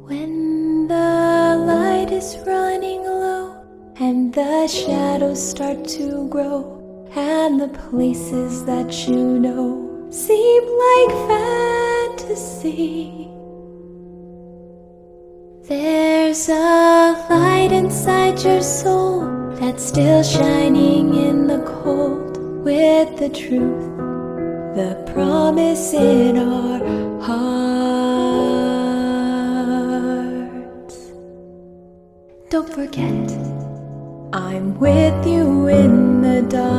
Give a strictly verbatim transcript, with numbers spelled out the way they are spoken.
When the light is running low and the shadows start to grow, and the places that you know seem like fantasy, there's a light inside your soul that's still shining in the cold, with the truth, the promise in our hearts. Don't forget, I'm with you in the dark.